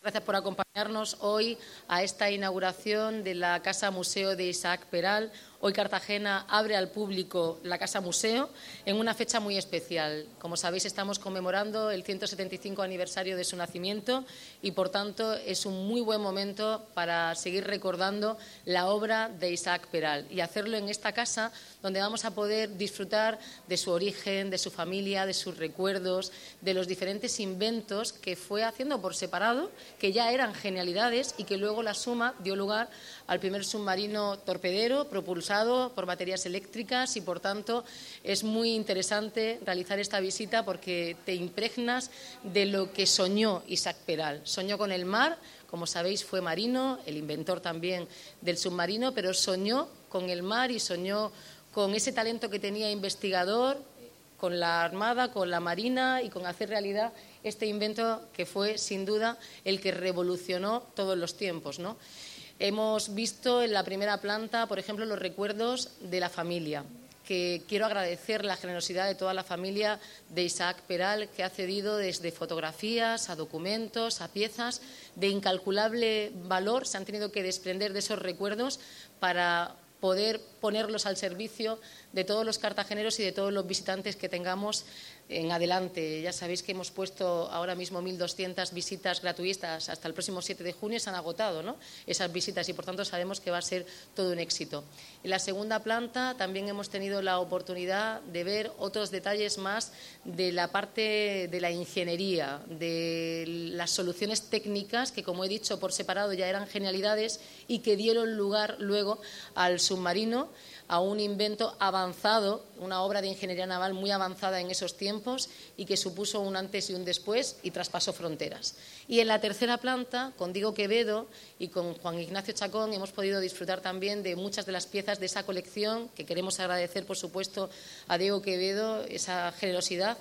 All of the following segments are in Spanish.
Gracias por acompañarnos hoy a esta inauguración de la Casa Museo de Isaac Peral. Hoy Cartagena abre al público la Casa Museo en una fecha muy especial. Como sabéis, estamos conmemorando el 175 aniversario de su nacimiento y, por tanto, es un muy buen momento para seguir recordando la obra de Isaac Peral y hacerlo en esta casa, donde vamos a poder disfrutar de su origen, de su familia, de sus recuerdos, de los diferentes inventos que fue haciendo por separado, que ya eran genialidades y que luego la suma dio lugar al primer submarino torpedero propulsado por baterías eléctricas y, por tanto, es muy interesante realizar esta visita porque te impregnas de lo que soñó Isaac Peral. Soñó con el mar, como sabéis, fue marino, el inventor también del submarino, pero soñó con el mar y soñó con ese talento que tenía investigador, con la Armada, con la Marina y con hacer realidad este invento que fue, sin duda, el que revolucionó todos los tiempos, ¿no? Hemos visto en la primera planta, por ejemplo, los recuerdos de la familia, que quiero agradecer la generosidad de toda la familia de Isaac Peral, que ha cedido desde fotografías a documentos, a piezas de incalculable valor. Se han tenido que desprender de esos recuerdos para poder ponerlos al servicio de todos los cartageneros y de todos los visitantes que tengamos en adelante. Ya sabéis que hemos puesto ahora mismo 1.200 visitas gratuitas hasta el próximo 7 de junio, se han agotado, ¿no?, esas visitas y, por tanto, sabemos que va a ser todo un éxito. En la segunda planta también hemos tenido la oportunidad de ver otros detalles más de la parte de la ingeniería, de las soluciones técnicas que, como he dicho, por separado ya eran genialidades y que dieron lugar luego al submarino, a un invento avanzado, una obra de ingeniería naval muy avanzada en esos tiempos y que supuso un antes y un después y traspasó fronteras. Y en la tercera planta, con Diego Quevedo y con Juan Ignacio Chacón, hemos podido disfrutar también de muchas de las piezas de esa colección, que queremos agradecer, por supuesto, a Diego Quevedo esa generosidad,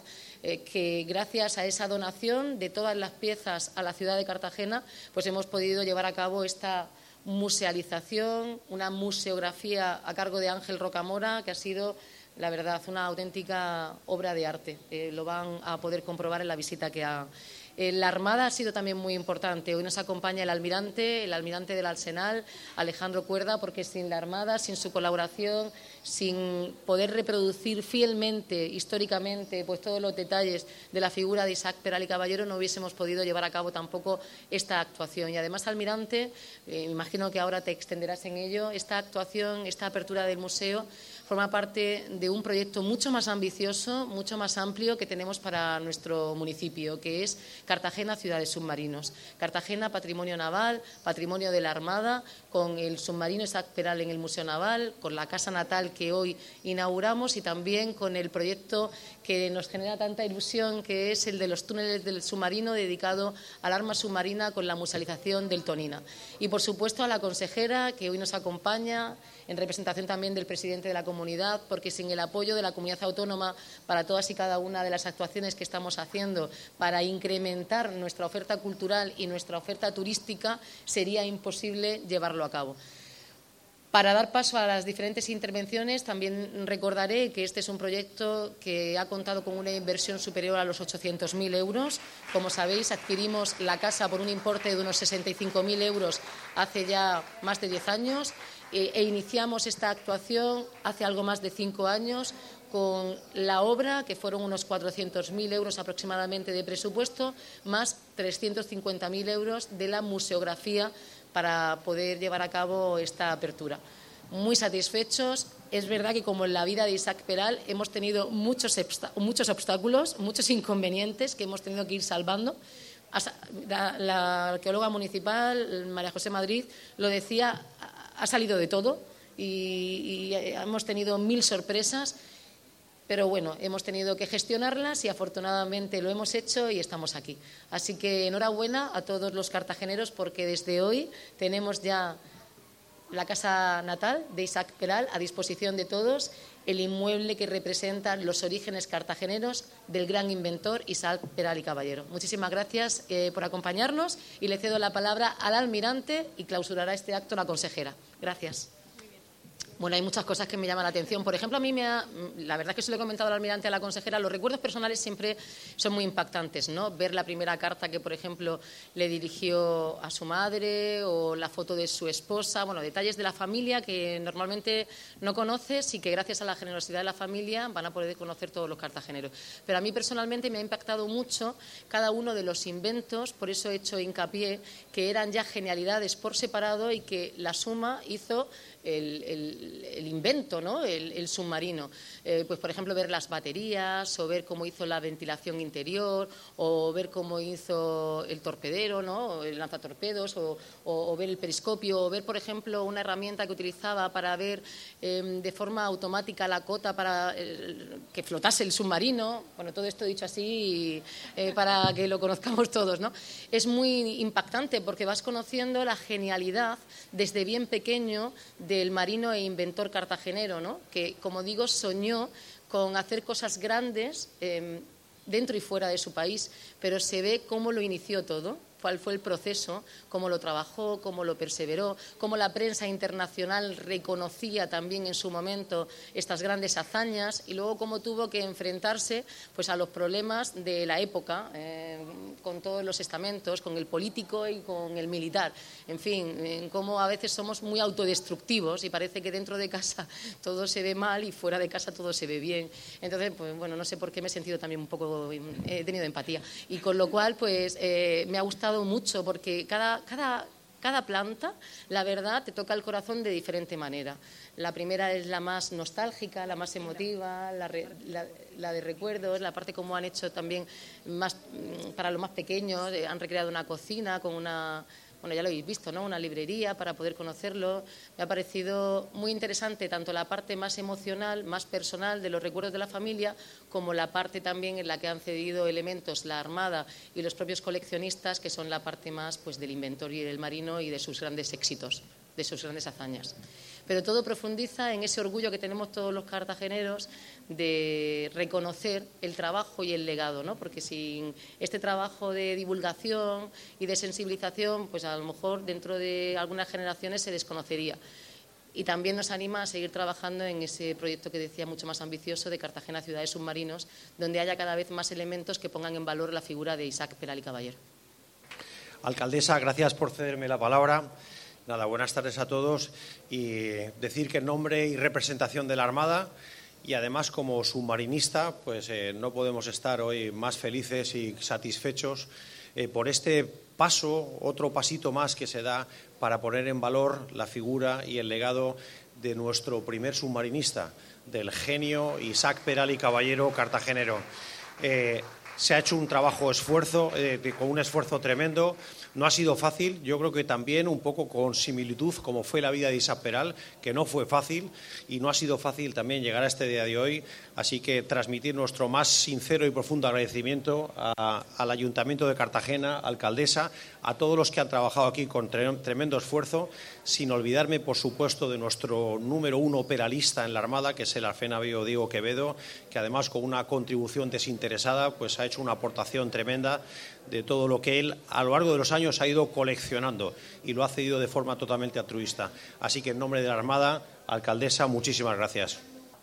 que gracias a esa donación de todas las piezas a la ciudad de Cartagena, pues hemos podido llevar a cabo esta musealización, una museografía a cargo de Ángel Rocamora, que ha sido, la verdad, una auténtica obra de arte. Lo van a poder comprobar en la visita que hagan. La Armada ha sido también muy importante. Hoy nos acompaña el almirante del Arsenal, Alejandro Cuerda, porque sin la Armada, sin su colaboración, sin poder reproducir fielmente, históricamente, pues todos los detalles de la figura de Isaac Peral y Caballero, no hubiésemos podido llevar a cabo tampoco esta actuación. Y además, almirante, me imagino que ahora te extenderás en ello, esta actuación, esta apertura del museo, forma parte de un proyecto mucho más ambicioso, mucho más amplio que tenemos para nuestro municipio, que es Cartagena, ciudad de submarinos. Cartagena, patrimonio naval, patrimonio de la Armada, con el submarino Isaac Peral en el Museo Naval, con la casa natal que hoy inauguramos y también con el proyecto que nos genera tanta ilusión, que es el de los túneles del submarino dedicado al arma submarina con la musealización del Tonina. Y, por supuesto, a la consejera que hoy nos acompaña, en representación también del presidente de la comunidad, porque sin el apoyo de la comunidad autónoma para todas y cada una de las actuaciones que estamos haciendo para incrementar nuestra oferta cultural y nuestra oferta turística, sería imposible llevarlo a cabo. Para dar paso a las diferentes intervenciones, también recordaré que este es un proyecto que ha contado con una inversión superior a los 800.000 euros. Como sabéis, adquirimos la casa por un importe de unos 65.000 euros hace ya más de 10 años e iniciamos esta actuación hace algo más de 5 años con la obra, que fueron unos 400.000 euros aproximadamente de presupuesto, más 350.000 euros de la museografía para poder llevar a cabo esta apertura. Muy satisfechos. Es verdad que, como en la vida de Isaac Peral, hemos tenido muchos obstáculos, muchos inconvenientes que hemos tenido que ir salvando. La arqueóloga municipal, María José Madrid, lo decía, ha salido de todo y hemos tenido 1000 sorpresas, pero bueno, hemos tenido que gestionarlas y afortunadamente lo hemos hecho y estamos aquí. Así que enhorabuena a todos los cartageneros, porque desde hoy tenemos ya la casa natal de Isaac Peral a disposición de todos, el inmueble que representa los orígenes cartageneros del gran inventor Isaac Peral y Caballero. Muchísimas gracias por acompañarnos y le cedo la palabra al almirante y clausurará este acto la consejera. Gracias. Bueno, hay muchas cosas que me llaman la atención. Por ejemplo, la verdad es que se lo he comentado al almirante, a la consejera, los recuerdos personales siempre son muy impactantes, ¿no? Ver la primera carta que, por ejemplo, le dirigió a su madre o la foto de su esposa, bueno, detalles de la familia que normalmente no conoces y que gracias a la generosidad de la familia van a poder conocer todos los cartageneros. Pero a mí personalmente me ha impactado mucho cada uno de los inventos, por eso he hecho hincapié que eran ya genialidades por separado y que la suma hizo el invento, ¿no? El submarino. Pues, por ejemplo, ver las baterías o ver cómo hizo la ventilación interior o ver cómo hizo el torpedero, ¿no? El lanzatorpedos o ver el periscopio o ver, por ejemplo, una herramienta que utilizaba para ver de forma automática la cota para que flotase el submarino. Bueno, todo esto dicho así para que lo conozcamos todos, ¿no? Es muy impactante porque vas conociendo la genialidad desde bien pequeño del marino e inventor cartagenero, ¿no? Que, como digo, soñó con hacer cosas grandes dentro y fuera de su país, pero se ve cómo lo inició todo, cuál fue el proceso, cómo lo trabajó, cómo lo perseveró, cómo la prensa internacional reconocía también en su momento estas grandes hazañas y luego cómo tuvo que enfrentarse pues, a los problemas de la época, con todos los estamentos, con el político y con el militar. En fin, cómo a veces somos muy autodestructivos y parece que dentro de casa todo se ve mal y fuera de casa todo se ve bien. Entonces, pues bueno, no sé por qué me he sentido también un poco, he tenido empatía. Y con lo cual, pues me ha gustado mucho porque cada planta, la verdad, te toca el corazón de diferente manera. La primera es la más nostálgica, la más emotiva, la de recuerdos, la parte como han hecho también más para los más pequeños, han recreado una cocina con una... Bueno, ya lo habéis visto, ¿no? Una librería para poder conocerlo. Me ha parecido muy interesante tanto la parte más emocional, más personal de los recuerdos de la familia, como la parte también en la que han cedido elementos la Armada y los propios coleccionistas, que son la parte más pues, del inventor y del marino y de sus grandes éxitos, de sus grandes hazañas. Pero todo profundiza en ese orgullo que tenemos todos los cartageneros de reconocer el trabajo y el legado, ¿no? Porque sin este trabajo de divulgación y de sensibilización, pues a lo mejor dentro de algunas generaciones se desconocería. Y también nos anima a seguir trabajando en ese proyecto que decía mucho más ambicioso de Cartagena Ciudad de Submarinos, donde haya cada vez más elementos que pongan en valor la figura de Isaac Peral y Caballero. Alcaldesa, gracias por cederme la palabra. Nada, buenas tardes a todos y decir que en nombre y representación de la Armada y además como submarinista, pues no podemos estar hoy más felices y satisfechos por este paso, otro pasito más que se da para poner en valor la figura y el legado de nuestro primer submarinista, del genio Isaac Peral y Caballero cartagenero. Se ha hecho un esfuerzo, con un esfuerzo tremendo. No ha sido fácil, yo creo que también un poco con similitud como fue la vida de Isaac Peral, que no fue fácil y no ha sido fácil también llegar a este día de hoy. Así que transmitir nuestro más sincero y profundo agradecimiento al Ayuntamiento de Cartagena, alcaldesa, a todos los que han trabajado aquí con tremendo esfuerzo, sin olvidarme, por supuesto, de nuestro número uno peralista en la Armada, que es el arfenavio Diego Quevedo, que además con una contribución desinteresada pues ha hecho una aportación tremenda de todo lo que él a lo largo de los años ha ido coleccionando y lo ha cedido de forma totalmente altruista. Así que en nombre de la Armada, alcaldesa, muchísimas gracias.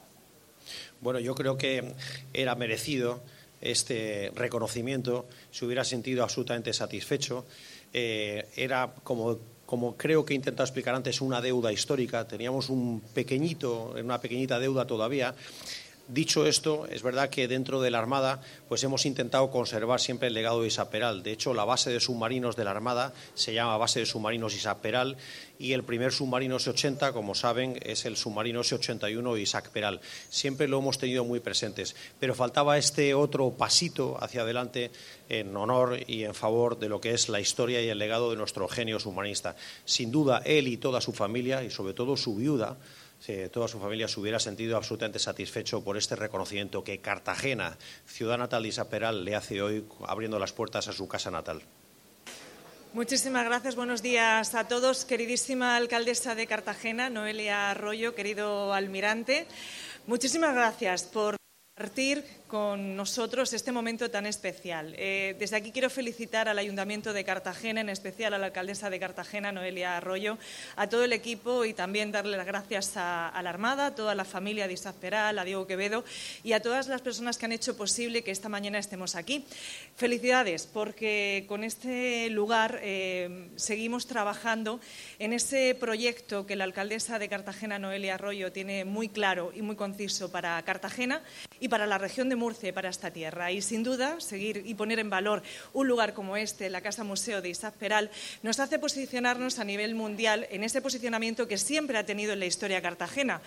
Bueno, yo creo que era merecido este reconocimiento, se hubiera sentido absolutamente satisfecho. Era como creo que he intentado explicar antes, una deuda histórica. Teníamos una pequeñita deuda todavía. Dicho esto, es verdad que dentro de la Armada pues hemos intentado conservar siempre el legado de Isaac Peral. De hecho, la base de submarinos de la Armada se llama Base de Submarinos Isaac Peral y el primer submarino S-80, como saben, es el submarino S-81 Isaac Peral. Siempre lo hemos tenido muy presentes, pero faltaba este otro pasito hacia adelante en honor y en favor de lo que es la historia y el legado de nuestro genio submarinista. Sin duda, él y toda su familia, y sobre todo su viuda, toda su familia se hubiera sentido absolutamente satisfecho por este reconocimiento que Cartagena, ciudad natal de Isaac Peral, le hace hoy abriendo las puertas a su casa natal. Muchísimas gracias. Buenos días a todos. Queridísima alcaldesa de Cartagena, Noelia Arroyo, querido almirante, muchísimas gracias por compartir con nosotros este momento tan especial. Desde aquí quiero felicitar al Ayuntamiento de Cartagena, en especial a la alcaldesa de Cartagena, Noelia Arroyo, a todo el equipo y también darle las gracias a la Armada, a toda la familia de Isaac Peral, a Diego Quevedo y a todas las personas que han hecho posible que esta mañana estemos aquí. Felicidades, porque con este lugar seguimos trabajando en ese proyecto que la alcaldesa de Cartagena, Noelia Arroyo, tiene muy claro y muy conciso para Cartagena y para la región de Murcia y para esta tierra. Y sin duda, seguir y poner en valor un lugar como este, la Casa Museo de Isaac Peral, nos hace posicionarnos a nivel mundial en ese posicionamiento que siempre ha tenido en la historia Cartagena,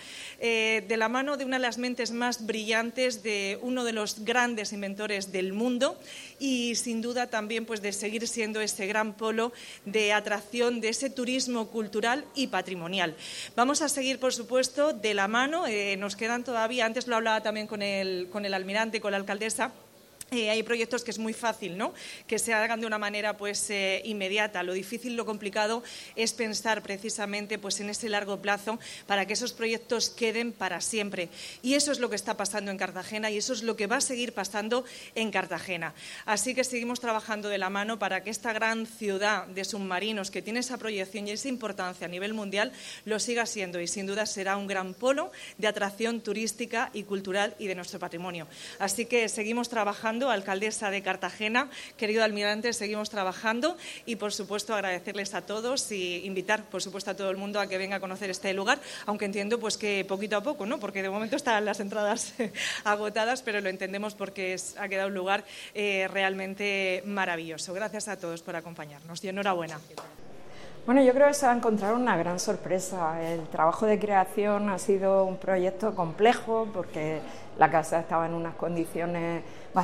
de la mano de una de las mentes más brillantes de uno de los grandes inventores del mundo y sin duda también pues de seguir siendo ese gran polo de atracción de ese turismo cultural y patrimonial. Vamos a seguir, por supuesto, de la mano. Nos quedan todavía, antes lo hablaba también con el almirante, con la alcaldesa. Hay proyectos que es muy fácil, ¿no?, que se hagan de una manera pues inmediata. Lo difícil, lo complicado es pensar precisamente pues en ese largo plazo para que esos proyectos queden para siempre. Y eso es lo que está pasando en Cartagena y eso es lo que va a seguir pasando en Cartagena. Así que seguimos trabajando de la mano para que esta gran ciudad de submarinos que tiene esa proyección y esa importancia a nivel mundial lo siga siendo y sin duda será un gran polo de atracción turística y cultural y de nuestro patrimonio. Así que seguimos trabajando. Alcaldesa de Cartagena, querido almirante, seguimos trabajando y, por supuesto, agradecerles a todos y invitar, por supuesto, a todo el mundo a que venga a conocer este lugar, aunque entiendo pues que poquito a poco, ¿no?, porque de momento están las entradas agotadas, pero lo entendemos porque ha quedado un lugar realmente maravilloso. Gracias a todos por acompañarnos y enhorabuena. Bueno, yo creo que se va a encontrar una gran sorpresa. El trabajo de creación ha sido un proyecto complejo porque la casa estaba en unas condiciones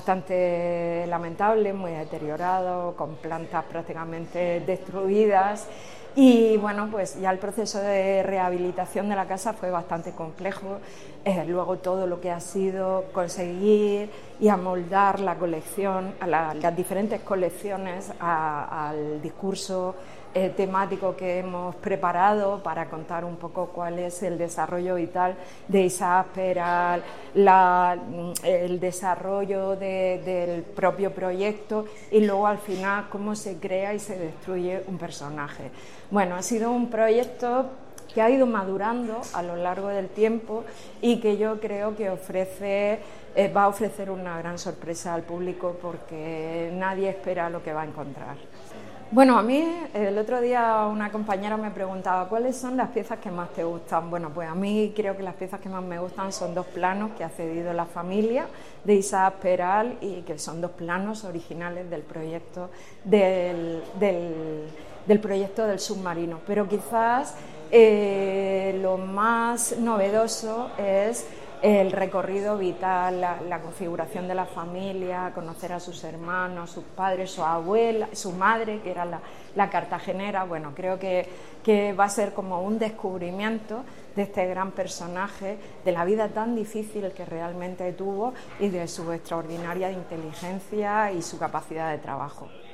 bastante lamentables, muy deteriorado, con plantas prácticamente destruidas. Y bueno, pues ya el proceso de rehabilitación de la casa fue bastante complejo. Luego todo lo que ha sido conseguir y amoldar la colección, a las diferentes colecciones, al discurso temático que hemos preparado para contar un poco cuál es el desarrollo vital de Isaac Peral, el desarrollo del propio proyecto y luego al final cómo se crea y se destruye un personaje. Bueno, ha sido un proyecto que ha ido madurando a lo largo del tiempo y que yo creo que va a ofrecer una gran sorpresa al público porque nadie espera lo que va a encontrar. Bueno, a mí el otro día una compañera me preguntaba ¿cuáles son las piezas que más te gustan? Bueno, pues a mí creo que las piezas que más me gustan son dos planos que ha cedido la familia de Isaac Peral y que son dos planos originales del proyecto del proyecto del submarino. Pero quizás lo más novedoso es el recorrido vital, la configuración de la familia, conocer a sus hermanos, sus padres, su abuela, su madre, que era la cartagenera. Bueno, creo que va a ser como un descubrimiento de este gran personaje, de la vida tan difícil que realmente tuvo y de su extraordinaria inteligencia y su capacidad de trabajo.